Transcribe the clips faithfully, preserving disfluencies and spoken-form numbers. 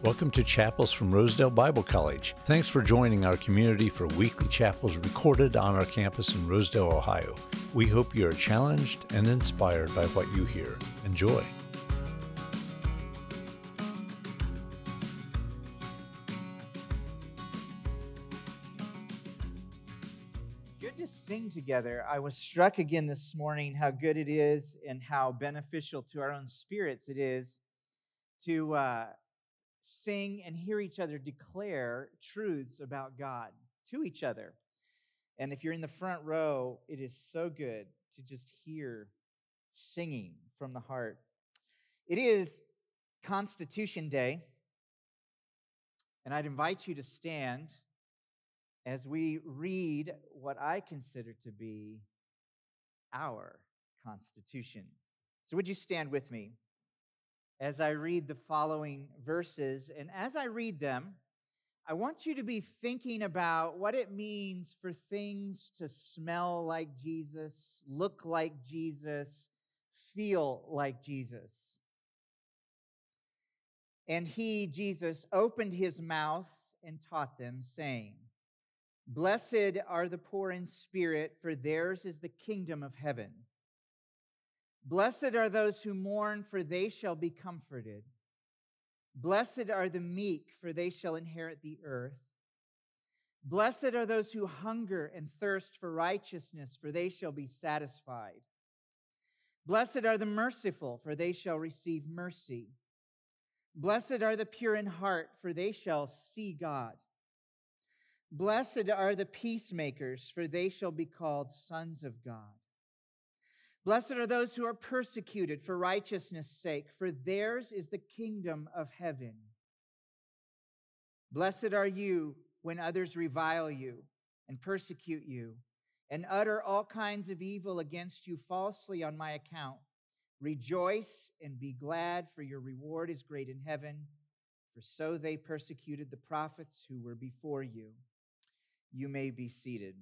Welcome to Chapels from Rosedale Bible College. Thanks for joining our community for weekly chapels recorded on our campus in Rosedale, Ohio. We hope you are challenged and inspired by what you hear. Enjoy. It's good to sing together. I was struck again this morning how good it is and how beneficial to our own spirits it is to uh, sing and hear each other declare truths about God to each other. And if you're in the front row, it is so good to just hear singing from the heart. It is Constitution Day, and I'd invite you to stand as we read what I consider to be our Constitution. So would you stand with me as I read the following verses? And as I read them, I want you to be thinking about what it means for things to smell like Jesus, look like Jesus, feel like Jesus. And he, Jesus, opened his mouth and taught them, saying, "Blessed are the poor in spirit, for theirs is the kingdom of heaven. Blessed are those who mourn, for they shall be comforted. Blessed are the meek, for they shall inherit the earth. Blessed are those who hunger and thirst for righteousness, for they shall be satisfied. Blessed are the merciful, for they shall receive mercy. Blessed are the pure in heart, for they shall see God. Blessed are the peacemakers, for they shall be called sons of God. Blessed are those who are persecuted for righteousness' sake, for theirs is the kingdom of heaven. Blessed are you when others revile you and persecute you and utter all kinds of evil against you falsely on my account. Rejoice and be glad, for your reward is great in heaven, for so they persecuted the prophets who were before you." You may be seated.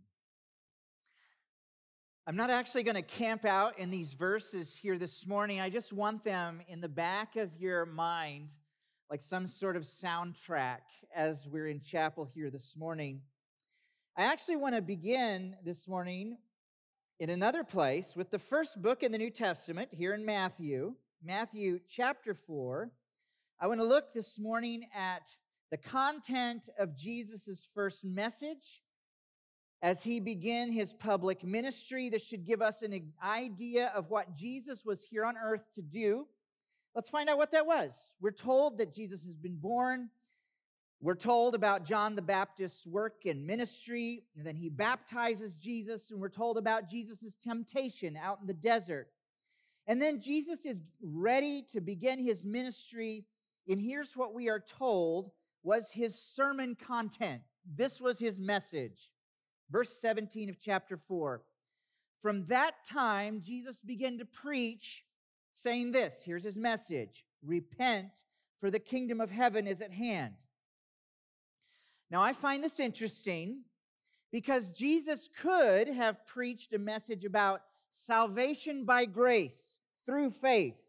I'm not actually going to camp out in these verses here this morning. I just want them in the back of your mind, like some sort of soundtrack as we're in chapel here this morning. I actually want to begin this morning in another place with the first book in the New Testament, here in Matthew, Matthew chapter four. I want to look this morning at the content of Jesus' first message as he began his public ministry. This should give us an idea of what Jesus was here on earth to do. Let's find out what that was. We're told that Jesus has been born. We're told about John the Baptist's work and ministry, and then he baptizes Jesus, and we're told about Jesus' temptation out in the desert. And then Jesus is ready to begin his ministry, and here's what we are told was his sermon content. This was his message. Verse seventeen of chapter four. From that time, Jesus began to preach, saying this. Here's his message. Repent, for the kingdom of heaven is at hand. Now, I find this interesting because Jesus could have preached a message about salvation by grace through faith.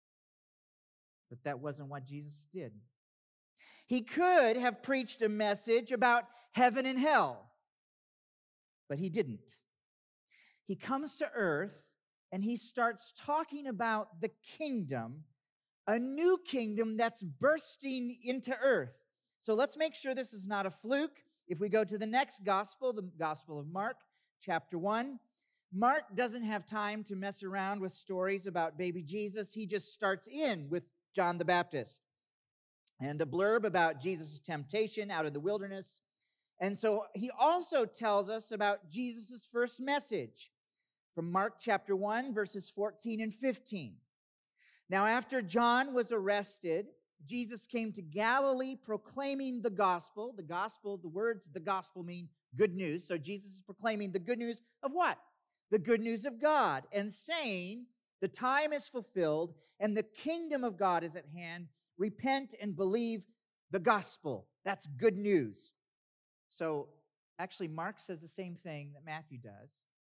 But that wasn't what Jesus did. He could have preached a message about heaven and hell. But he didn't. He comes to earth and he starts talking about the kingdom, a new kingdom that's bursting into earth. So let's make sure this is not a fluke. If we go to the next gospel, the Gospel of Mark, chapter one, Mark doesn't have time to mess around with stories about baby Jesus. He just starts in with John the Baptist and a blurb about Jesus' temptation out of the wilderness. And so he also tells us about Jesus' first message from Mark chapter one, verses fourteen and fifteen. Now, after John was arrested, Jesus came to Galilee proclaiming the gospel. The gospel, the words the gospel mean good news. So Jesus is proclaiming the good news of what? The good news of God, and saying, the time is fulfilled and the kingdom of God is at hand. Repent and believe the gospel. That's good news. So actually, Mark says the same thing that Matthew does.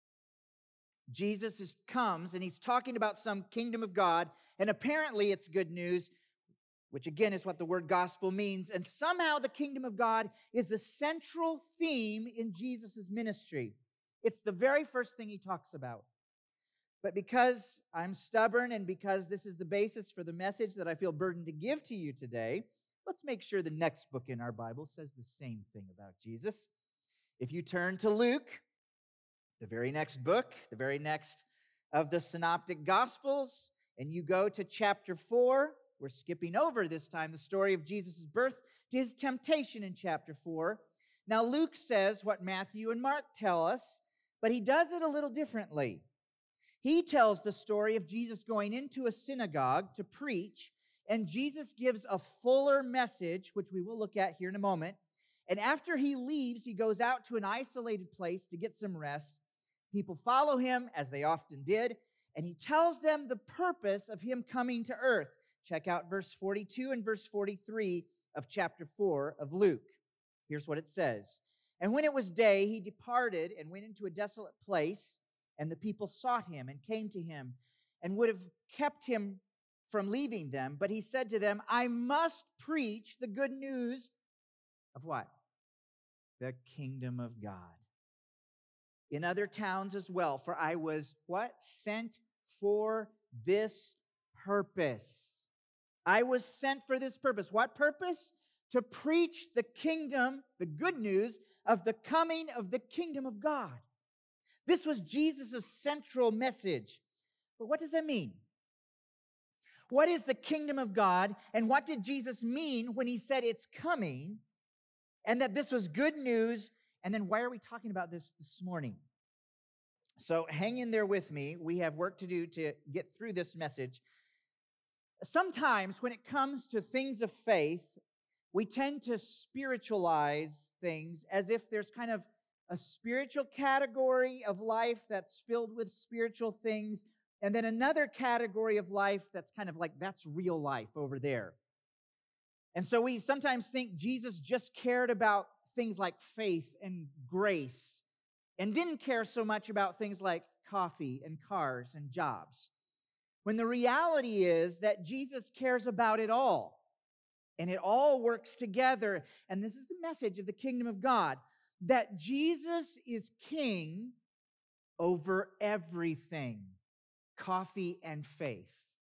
Jesus is, comes and he's talking about some kingdom of God, and apparently it's good news. which again is what the word gospel means. And somehow the kingdom of God is the central theme in Jesus' ministry. It's the very first thing he talks about. But because I'm stubborn and because this is the basis for the message that I feel burdened to give to you today, let's make sure the next book in our Bible says the same thing about Jesus. If you turn to Luke, the very next book, the very next of the Synoptic Gospels, and you go to chapter four, we're skipping over this time the story of Jesus' birth to his temptation in chapter four. Now, Luke says what Matthew and Mark tell us, but he does it a little differently. He tells the story of Jesus going into a synagogue to preach, and Jesus gives a fuller message, which we will look at here in a moment. And after he leaves, he goes out to an isolated place to get some rest. People follow him, as they often did, and he tells them the purpose of him coming to earth. Check out verse forty-two and verse forty-three of chapter four of Luke. Here's what it says. And when it was day, he departed and went into a desolate place, and the people sought him and came to him and would have kept him from leaving them. But he said to them, I must preach the good news of what? The kingdom of God. In other towns as well, for I was what? Sent for this purpose. I was sent for this purpose. What purpose? To preach the kingdom, the good news of the coming of the kingdom of God. This was Jesus' central message. But what does that mean? What is the kingdom of God? And what did Jesus mean when he said it's coming? And that this was good news? And then why are we talking about this this morning? So hang in there with me. We have work to do to get through this message. Sometimes when it comes to things of faith, we tend to spiritualize things as if there's kind of a spiritual category of life that's filled with spiritual things, and then another category of life that's kind of like, that's real life over there. And so we sometimes think Jesus just cared about things like faith and grace and didn't care so much about things like coffee and cars and jobs. When the reality is that Jesus cares about it all, and it all works together. And this is the message of the kingdom of God, that Jesus is king over everything, coffee and faith.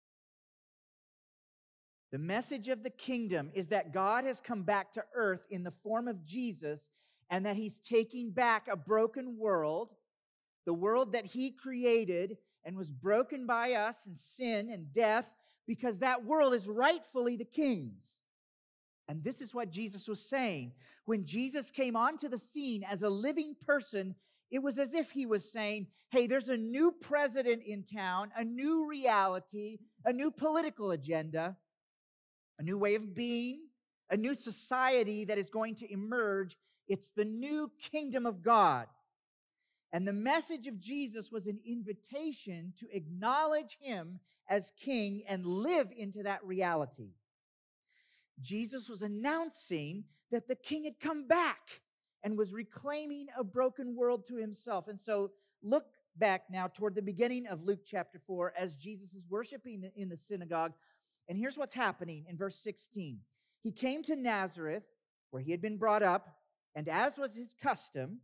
The message of the kingdom is that God has come back to earth in the form of Jesus, and that he's taking back a broken world, the world that he created and was broken by us in sin and death, because that world is rightfully the king's. And this is what Jesus was saying. When Jesus came onto the scene as a living person, it was as if he was saying, hey, there's a new president in town, a new reality, a new political agenda, a new way of being, a new society that is going to emerge. It's the new kingdom of God. And the message of Jesus was an invitation to acknowledge him as king and live into that reality. Jesus was announcing that the king had come back and was reclaiming a broken world to himself. And so look back now toward the beginning of Luke chapter four as Jesus is worshiping in the synagogue. And here's what's happening in verse sixteen. He came to Nazareth, where he had been brought up, and as was his custom,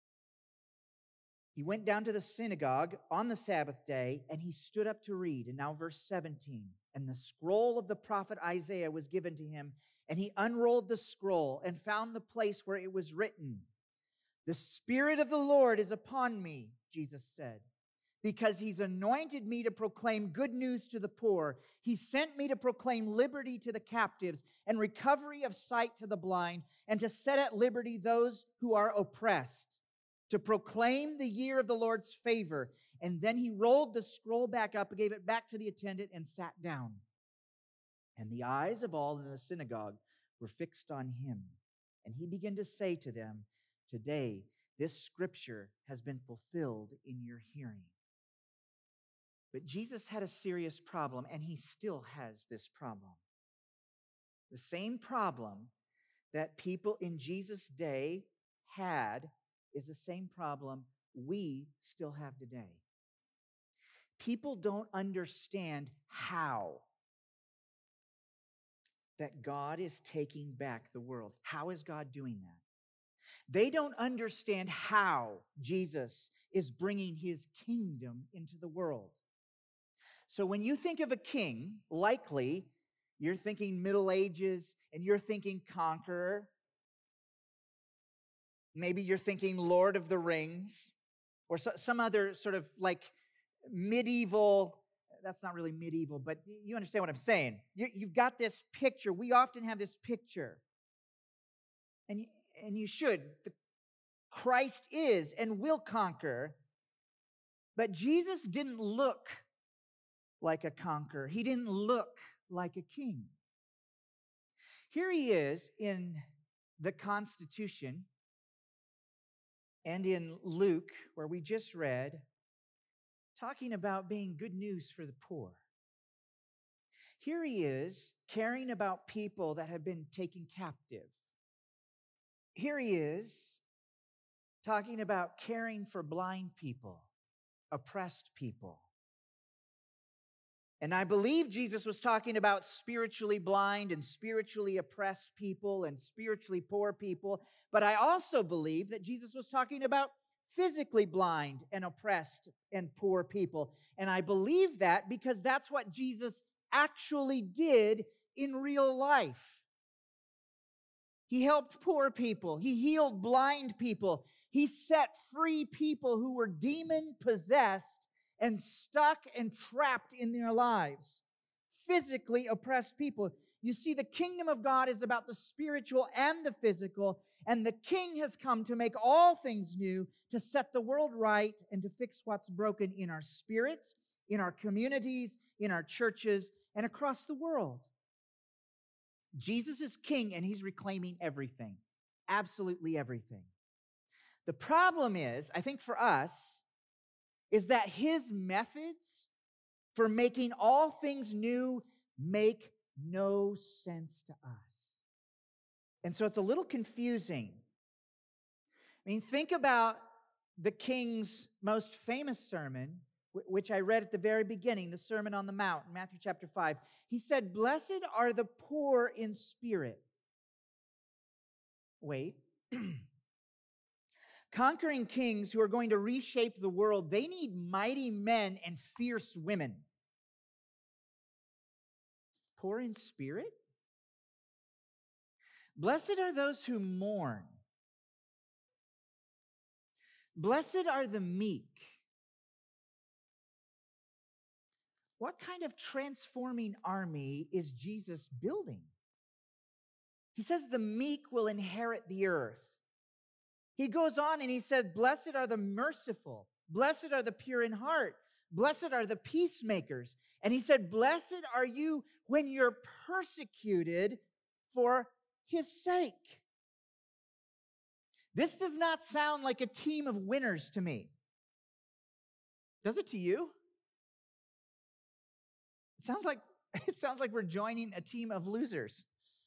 he went down to the synagogue on the Sabbath day, and he stood up to read. And now verse seventeen. And the scroll of the prophet Isaiah was given to him, and he unrolled the scroll and found the place where it was written, the Spirit of the Lord is upon me, Jesus said, because he's anointed me to proclaim good news to the poor. He sent me to proclaim liberty to the captives and recovery of sight to the blind, and to set at liberty those who are oppressed, to proclaim the year of the Lord's favor. And then he rolled the scroll back up, gave it back to the attendant, and sat down. And the eyes of all in the synagogue were fixed on him. And he began to say to them, today this scripture has been fulfilled in your hearing. But Jesus had a serious problem, and he still has this problem. The same problem that people in Jesus' day had is the same problem we still have today. People don't understand how. that God is taking back the world. How is God doing that? They don't understand how Jesus is bringing his kingdom into the world. So when you think of a king, likely you're thinking Middle Ages and you're thinking conqueror. Maybe you're thinking Lord of the Rings or so, some other sort of like medieval. That's not really medieval, but you understand what I'm saying. You, you've got this picture. We often have this picture. And, and you should. The, Christ is and will conquer. But Jesus didn't look like a conqueror. He didn't look like a king. Here he is in the Constitution and in Luke, where we just read, talking about being good news for the poor. Here he is caring about people that have been taken captive. Here he is talking about caring for blind people, oppressed people. And I believe Jesus was talking about spiritually blind and spiritually oppressed people and spiritually poor people. But I also believe that Jesus was talking about physically blind and oppressed and poor people. And I believe that because that's what Jesus actually did in real life. He helped poor people. He healed blind people. He set free people who were demon-possessed and stuck and trapped in their lives. Physically oppressed people. You see, the kingdom of God is about the spiritual and the physical, and the king has come to make all things new, to set the world right, and to fix what's broken in our spirits, in our communities, in our churches, and across the world. Jesus is king, and he's reclaiming everything. Absolutely everything. The problem is, I think for us, is that his methods for making all things new make no sense to us. And so it's a little confusing. I mean, think about the king's most famous sermon, which I read at the very beginning, the Sermon on the Mount, in Matthew chapter five. He said, "Blessed are the poor in spirit." Wait. Conquering kings who are going to reshape the world, they need mighty men and fierce women. Poor in spirit? Blessed are those who mourn. Blessed are the meek. What kind of transforming army is Jesus building? He says the meek will inherit the earth. He goes on and he says, blessed are the merciful. Blessed are the pure in heart. Blessed are the peacemakers. And he said, blessed are you when you're persecuted for his sake. This does not sound like a team of winners to me. Does it to you? It sounds like, it sounds like we're joining a team of losers.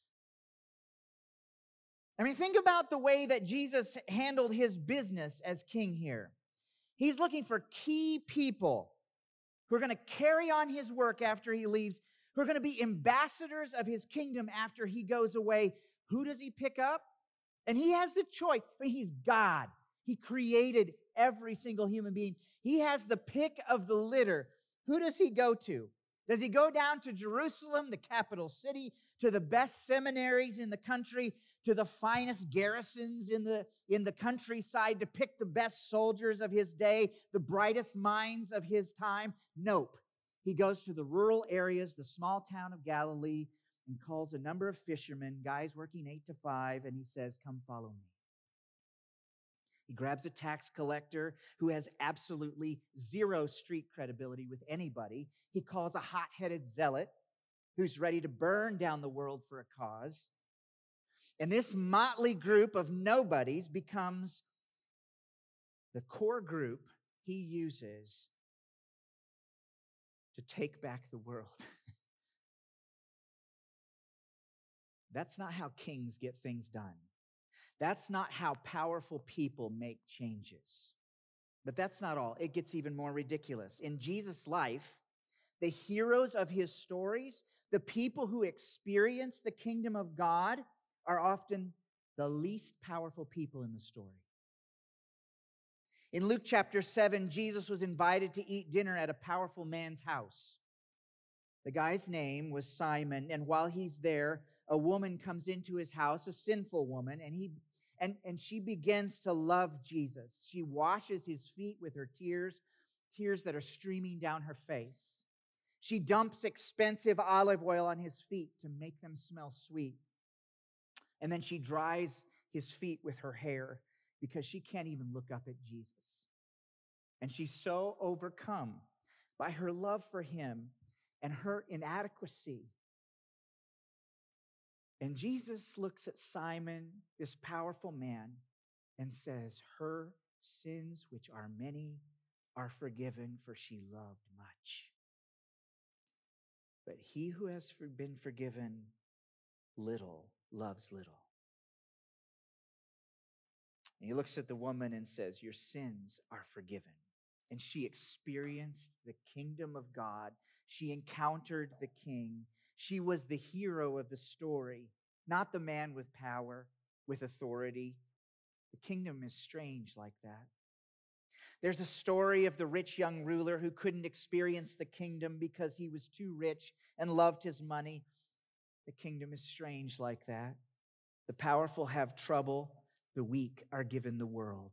I mean, think about the way that Jesus handled his business as king here. He's looking for key people who are going to carry on his work after he leaves, who are going to be ambassadors of his kingdom after he goes away. Who does he pick up? And he has the choice. I mean, he's God. He created every single human being. He has the pick of the litter. Who does he go to? Does he go down to Jerusalem, the capital city, to the best seminaries in the country, to the finest garrisons in the, in the countryside to pick the best soldiers of his day, the brightest minds of his time? Nope. He goes to the rural areas, the small town of Galilee, and calls a number of fishermen, guys working eight to five, and he says, come follow me. He grabs a tax collector who has absolutely zero street credibility with anybody. He calls a hot-headed zealot who's ready to burn down the world for a cause. And this motley group of nobodies becomes the core group he uses to take back the world. That's not how kings get things done. That's not how powerful people make changes. But that's not all. It gets even more ridiculous. In Jesus' life, The heroes of his stories, the people who experience the kingdom of God, are often the least powerful people in the story. In Luke chapter seven, Jesus was invited to eat dinner at a powerful man's house. The guy's name was Simon, and while he's there, a woman comes into his house, a sinful woman, and he and, and she begins to love Jesus. She washes his feet with her tears, tears that are streaming down her face. She dumps expensive olive oil on his feet to make them smell sweet. And then she dries his feet with her hair because she can't even look up at Jesus. And she's so overcome by her love for him and her inadequacy. And Jesus looks at Simon, this powerful man, and says, her sins, which are many, are forgiven, for she loved much. But he who has been forgiven little loves little. And he looks at the woman and says, your sins are forgiven. And she experienced the kingdom of God. She encountered the king. She was the hero of the story, not the man with power, with authority. The kingdom is strange like that. There's a story of the rich young ruler who couldn't experience the kingdom because he was too rich and loved his money. The kingdom is strange like that. The powerful have trouble. The weak are given the world.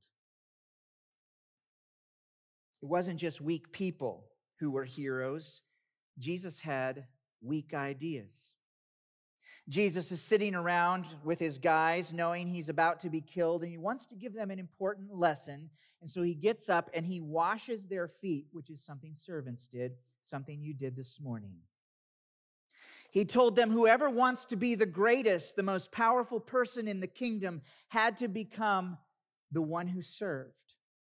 It wasn't just weak people who were heroes. Jesus had weak ideas. Jesus is sitting around with his guys knowing he's about to be killed, and he wants to give them an important lesson. And so he gets up and he washes their feet, which is something servants did, something you did this morning. He told them whoever wants to be the greatest, the most powerful person in the kingdom, had to become the one who served.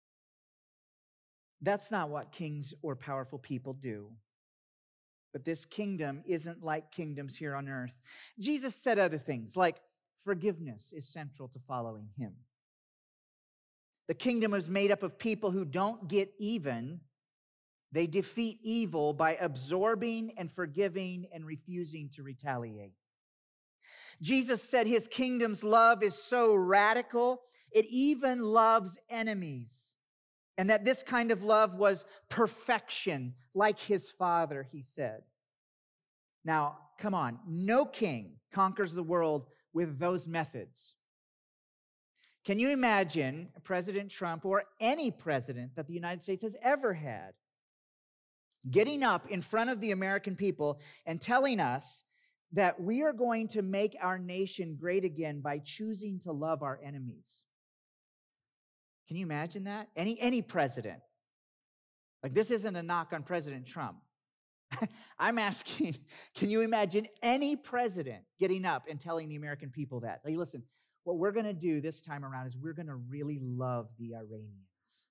That's not what kings or powerful people do. But this kingdom isn't like kingdoms here on earth. Jesus said other things, like forgiveness is central to following him. The kingdom is made up of people who don't get even. They defeat evil by absorbing and forgiving and refusing to retaliate. Jesus said his kingdom's love is so radical, it even loves enemies. And that this kind of love was perfection, like his Father, he said. Now, come on, no king conquers the world with those methods. Can you imagine President Trump or any president that the United States has ever had getting up in front of the American people and telling us that we are going to make our nation great again by choosing to love our enemies? Can you imagine that? Any, any president. Like, this isn't a knock on President Trump. I'm asking, can you imagine any president getting up and telling the American people that? Hey, listen, what we're going to do this time around is we're going to really love the Iranians.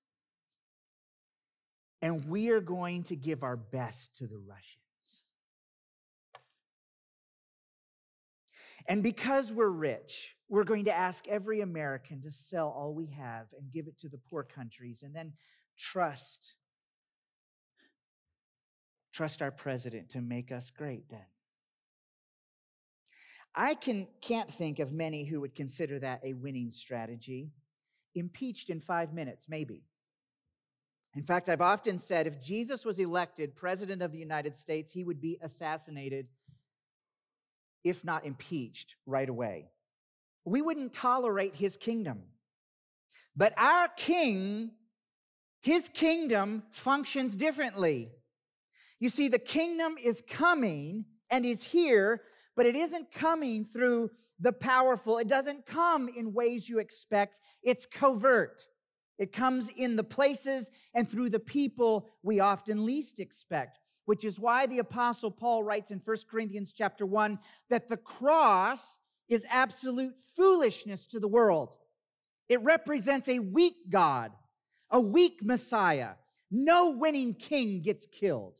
And we are going to give our best to the Russians. And because we're rich, we're going to ask every American to sell all we have and give it to the poor countries, and then trust, trust our president to make us great then. I can, can't think of many who would consider that a winning strategy. Impeached in five minutes, maybe. In fact, I've often said if Jesus was elected president of the United States, he would be assassinated, if not impeached, right away. We wouldn't tolerate his kingdom. But our king, his kingdom functions differently. You see, the kingdom is coming and is here, but it isn't coming through the powerful. It doesn't come in ways you expect. It's covert. It comes in the places and through the people we often least expect, which is why the Apostle Paul writes in First Corinthians chapter one that the cross is absolute foolishness to the world. It represents a weak God, a weak Messiah. No winning king gets killed.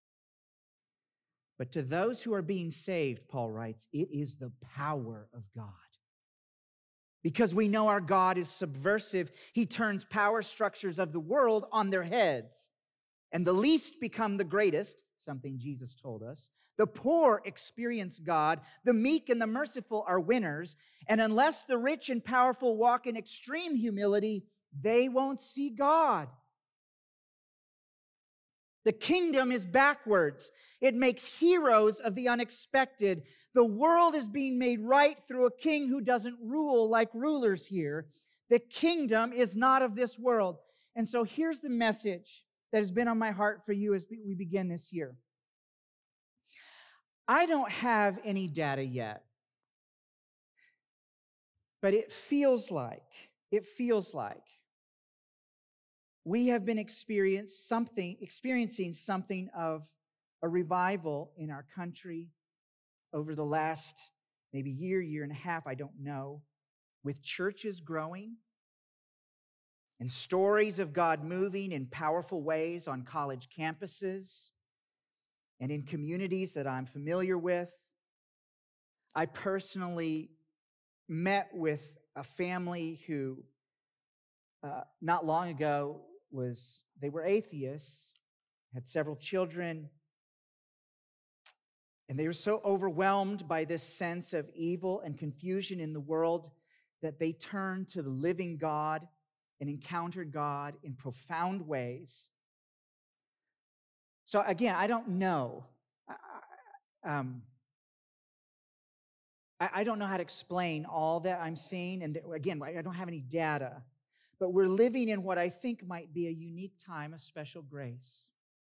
But to those who are being saved, Paul writes, it is the power of God. Because we know our God is subversive, he turns power structures of the world on their heads. And the least become the greatest, something Jesus told us. The poor experience God. The meek and the merciful are winners. And unless the rich and powerful walk in extreme humility, they won't see God. The kingdom is backwards. It makes heroes of the unexpected. The world is being made right through a king who doesn't rule like rulers here. The kingdom is not of this world. And so here's the message that has been on my heart for you as we begin this year. I don't have any data yet, but it feels like, it feels like we have been experienced something, experiencing something of a revival in our country over the last maybe year, year and a half, I don't know, with churches growing and stories of God moving in powerful ways on college campuses and in communities that I'm familiar with. I personally met with a family who uh, not long ago was, they were atheists, had several children, and they were so overwhelmed by this sense of evil and confusion in the world that they turned to the living God and encountered God in profound ways. So again, I don't know. Um, I, I don't know how to explain all that I'm seeing. And again, I don't have any data. But we're living in what I think might be a unique time of special grace.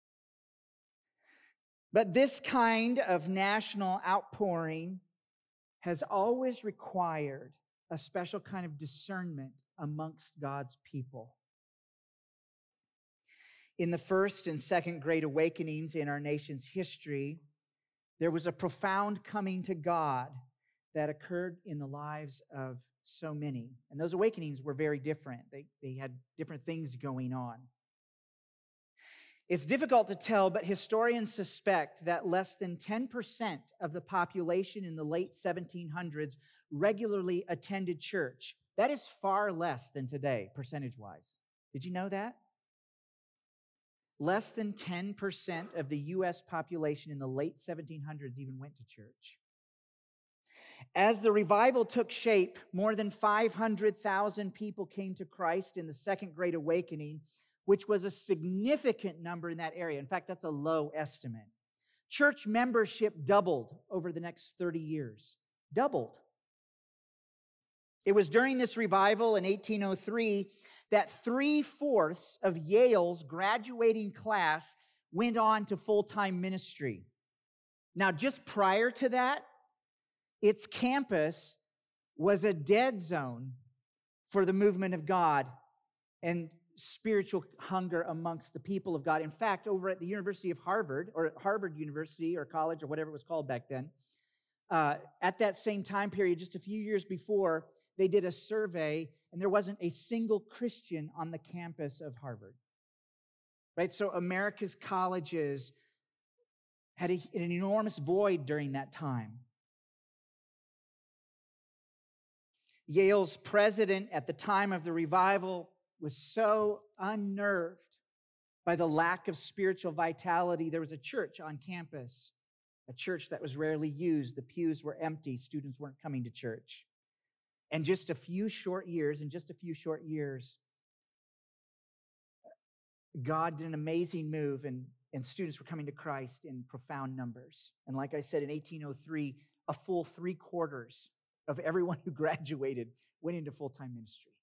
But this kind of national outpouring has always required a special kind of discernment amongst God's people. In the first and second great awakenings in our nation's history, there was a profound coming to God that occurred in the lives of so many. And those awakenings were very different. They, they had different things going on. It's difficult to tell, but historians suspect that less than ten percent of the population in the late seventeen hundreds regularly attended church. That is far less than today, percentage-wise. Did you know that? Less than ten percent of the U S population in the late seventeen hundreds even went to church. As the revival took shape, more than five hundred thousand people came to Christ in the Second Great Awakening, which was a significant number in that area. In fact, that's a low estimate. Church membership doubled over the next thirty years. Doubled. It was during this revival in eighteen oh three that three-fourths of Yale's graduating class went on to full-time ministry. Now, just prior to that, its campus was a dead zone for the movement of God and spiritual hunger amongst the people of God. In fact, over at the University of Harvard, or Harvard University or college or whatever it was called back then, uh, at that same time period, just a few years before, they did a survey and there wasn't a single Christian on the campus of Harvard. Right? So America's colleges had a, an enormous void during that time. Yale's president at the time of the revival was so unnerved by the lack of spiritual vitality. There was a church on campus, a church that was rarely used. The pews were empty. Students weren't coming to church. And just a few short years, in just a few short years, God did an amazing move, and, and students were coming to Christ in profound numbers. And like I said, in eighteen oh three, a full three quarters of everyone who graduated went into full-time ministry.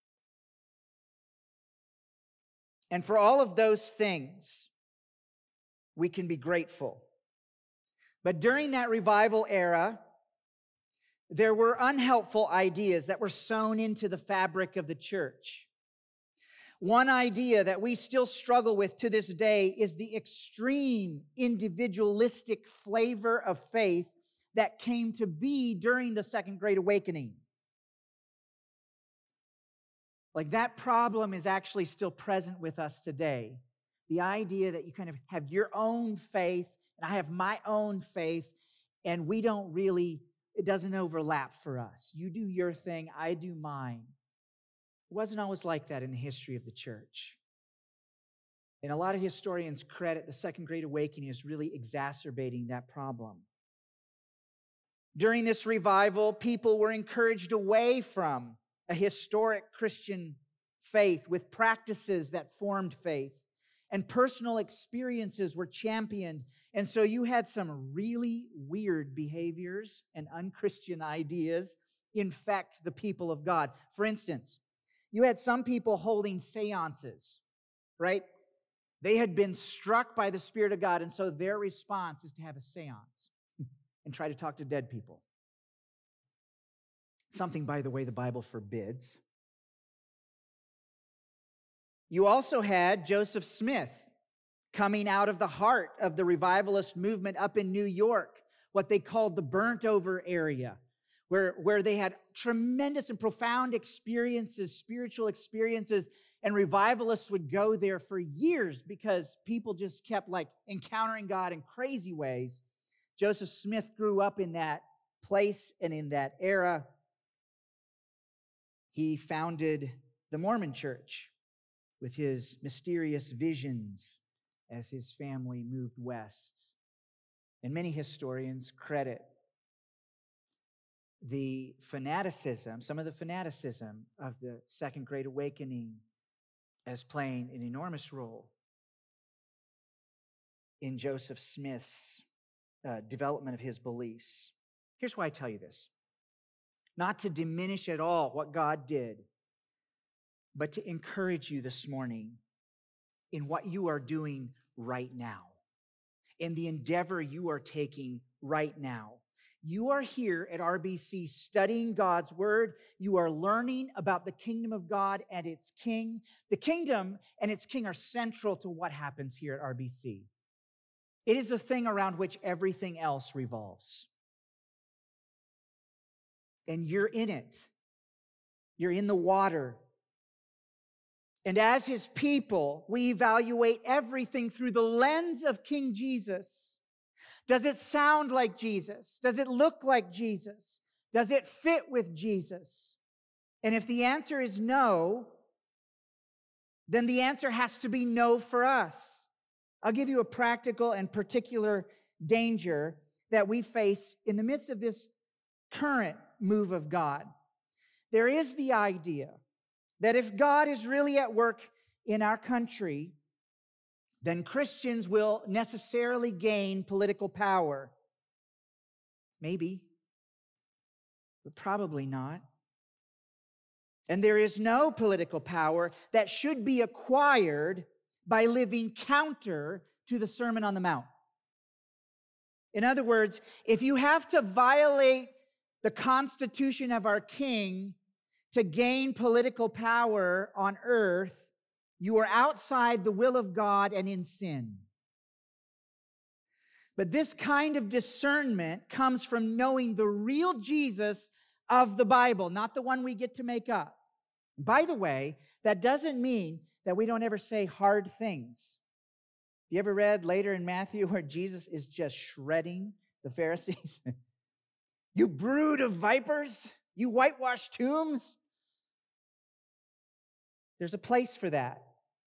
And for all of those things, we can be grateful. But during that revival era, there were unhelpful ideas that were sewn into the fabric of the church. One idea that we still struggle with to this day is the extreme individualistic flavor of faith that came to be during the Second Great Awakening. Like, that problem is actually still present with us today. The idea that you kind of have your own faith, and I have my own faith, and we don't really, it doesn't overlap for us. You do your thing, I do mine. It wasn't always like that in the history of the church. And a lot of historians credit the Second Great Awakening as really exacerbating that problem. During this revival, people were encouraged away from a historic Christian faith with practices that formed faith, and personal experiences were championed. And so you had some really weird behaviors and unchristian ideas infect the people of God. For instance, you had some people holding seances, right? They had been struck by the Spirit of God, and so their response is to have a seance and try to talk to dead people. Something, by the way, the Bible forbids. You also had Joseph Smith coming out of the heart of the revivalist movement up in New York, what they called the burnt-over area, where, where they had tremendous and profound experiences, spiritual experiences, and revivalists would go there for years because people just kept like encountering God in crazy ways. Joseph Smith grew up in that place and in that era. He founded the Mormon Church with his mysterious visions as his family moved west. And many historians credit the fanaticism, some of the fanaticism of the Second Great Awakening as playing an enormous role in Joseph Smith's uh, development of his beliefs. Here's why I tell you this. Not to diminish at all what God did, but to encourage you this morning in what you are doing right now, in the endeavor you are taking right now. You are here at R B C studying God's Word. You are learning about the kingdom of God and its King. The kingdom and its King are central to what happens here at R B C. It is the thing around which everything else revolves. And you're in it. You're in the water. And as his people, we evaluate everything through the lens of King Jesus. Does it sound like Jesus? Does it look like Jesus? Does it fit with Jesus? And if the answer is no, then the answer has to be no for us. I'll give you a practical and particular danger that we face in the midst of this current move of God. There is the idea that if God is really at work in our country, then Christians will necessarily gain political power. Maybe, but probably not. And there is no political power that should be acquired by living counter to the Sermon on the Mount. In other words, if you have to violate the constitution of our King to gain political power on earth, you are outside the will of God and in sin. But this kind of discernment comes from knowing the real Jesus of the Bible, not the one we get to make up. By the way, that doesn't mean that we don't ever say hard things. You ever read later in Matthew where Jesus is just shredding the Pharisees? You brood of vipers, you whitewashed tombs. There's a place for that.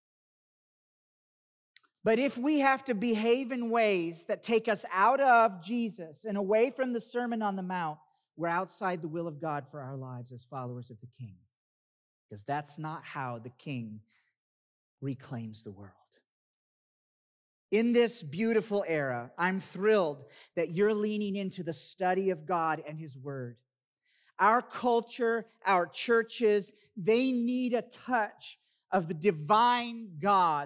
But if we have to behave in ways that take us out of Jesus and away from the Sermon on the Mount, we're outside the will of God for our lives as followers of the King. Because that's not how the King reclaims the world. In this beautiful era, I'm thrilled that you're leaning into the study of God and His Word. Our culture, our churches, they need a touch of the divine God.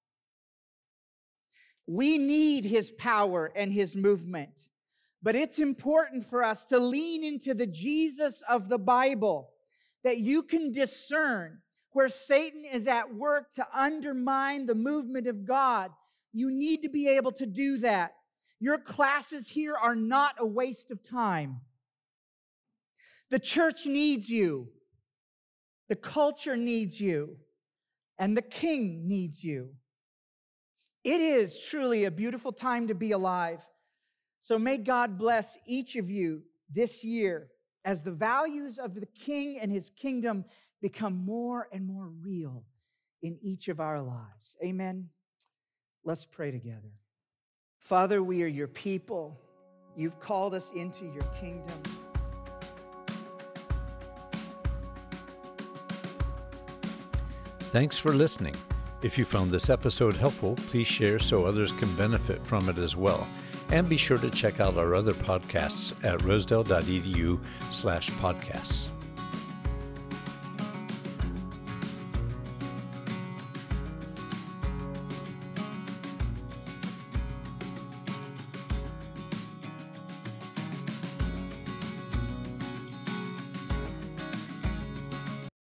We need His power and His movement. But it's important for us to lean into the Jesus of the Bible, that you can discern where Satan is at work to undermine the movement of God. You need to be able to do that. Your classes here are not a waste of time. The church needs you. The culture needs you. And the King needs you. It is truly a beautiful time to be alive. So may God bless each of you this year as the values of the King and His kingdom become more and more real in each of our lives. Amen. Let's pray together. Father, we are your people. You've called us into your kingdom. Thanks for listening. If you found this episode helpful, please share so others can benefit from it as well. And be sure to check out our other podcasts at rosedale.edu slash podcasts.